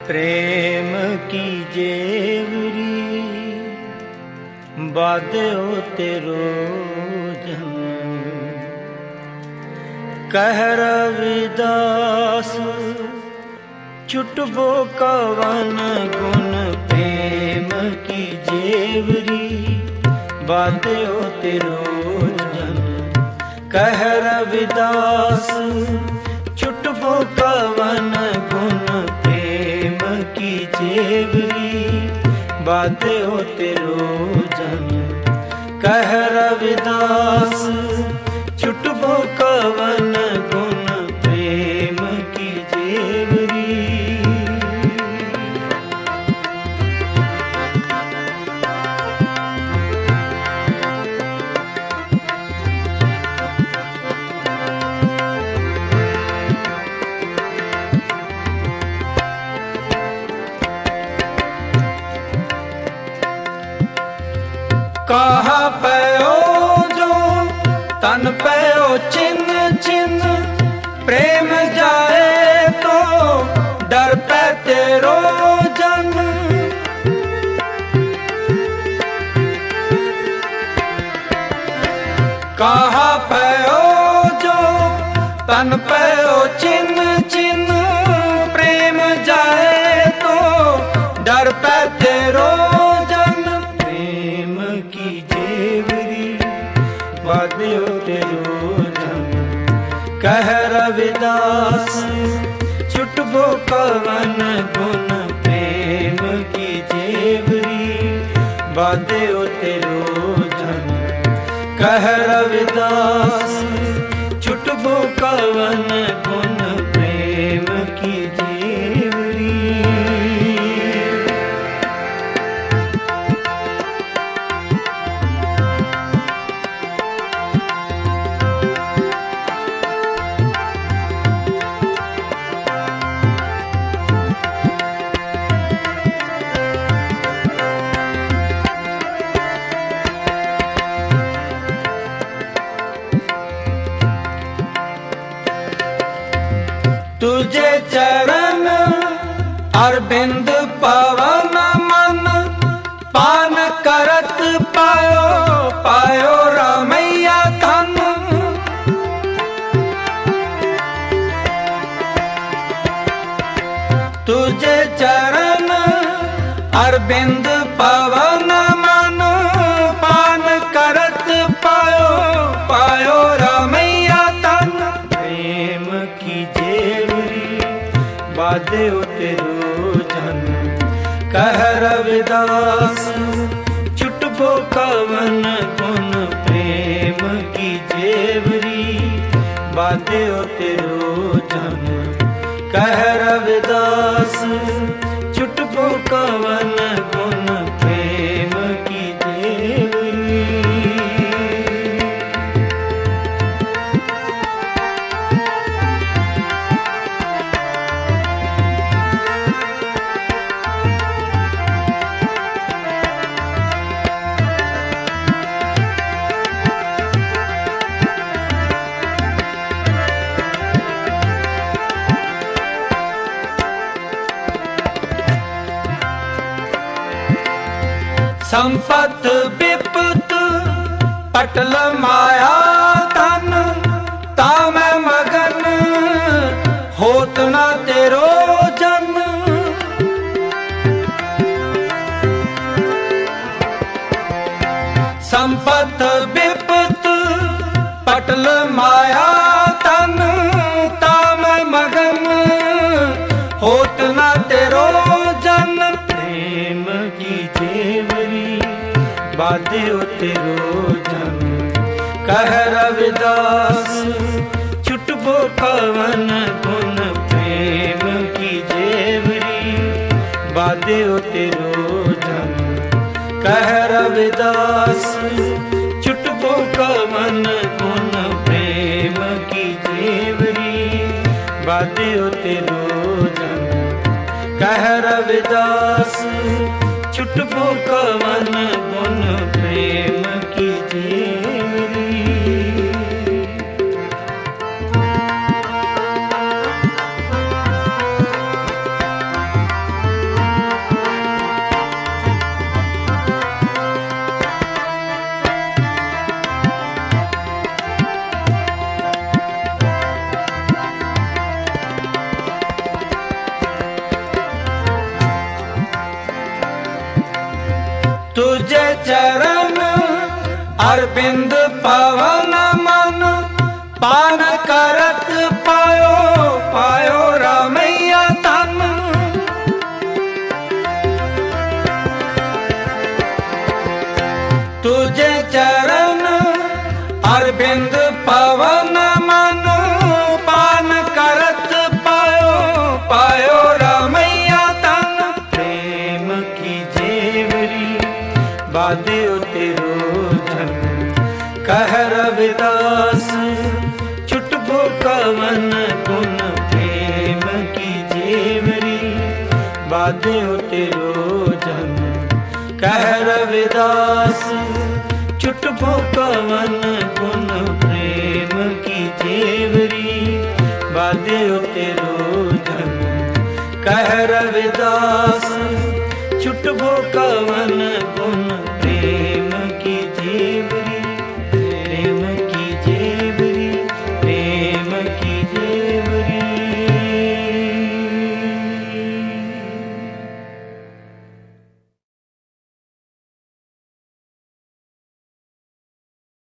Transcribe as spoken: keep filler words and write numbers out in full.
प्रेम की जेवरी बाध्यो तेरो जन कह रविदास चुटबो कवन गुण प्रेम की जेवरी बाध्यो तेरो जन कह रविदास चुटबो कवन गुण प्रेम की जेवरी बाध्यो तेरो जन कह रविदास चुटबो कवन गुण प्रेम की जेवरी। कहा पयो जो तन पयो चिन्ह चिन्ह प्रेम जाए तो डर पे तेरो जन कहा पयो जो तन पयो चिन्ह चिन्ह प्रेम जाए तो डर पे तेरो बाध्यो तेरो जन कह रविदास चुटबो कवन गुण प्रेम की जेवरी बाध्यो तेरो जन कह रविदास चुटबो कवन गुण प्रेम की जेवरी। तुझे चरण अरविंद पवन मन पान करत पायो पायो रामैया धन तुझे चरण अरविंद पवन मन पान करत पायो पायो रामैया धन प्रेम की बाध्यो तेरो जन कह रविदास चुटबो कवन गुण प्रेम की जेवरी बाध्यो तेरो जन कह रविदास चुटबो कवन गुण प्रेम की जेवरी। संपत विपत पटल माया धन ताम मगन होत न तेरो जन संपत विपत पटल माया धन ताम मगन होत न तेरो जन प्रेम की जेवरी बाध्यो तेरो जन कह रविदास चुटबो कवन गुण प्रेम की जेवरी बाध्यो तेरो जन कह रविदास चुटबो कवन गुण प्रेम की जेवरी बाध्यो तेरो जन कह रविदास चुटबो कवन गुण प्रेम की जेवरी। तुझे चरण अरविंद पवन मन पान करत पायो पायो रामैया तन। तुझे चरण अरविंद पवन मन पान करत पायो पायो रामैया तन। प्रेम की जेवरी बाध्यो तेरो धन कह रविदास छुटबो कवन गुण। प्रेम की जेवरी बाध्यो तेरो धन कह रविदास छुटबो कवन गुण। प्रेम की जेवरी बाध्यो तेरो धन कह रविदास छुटबो कवन गुण।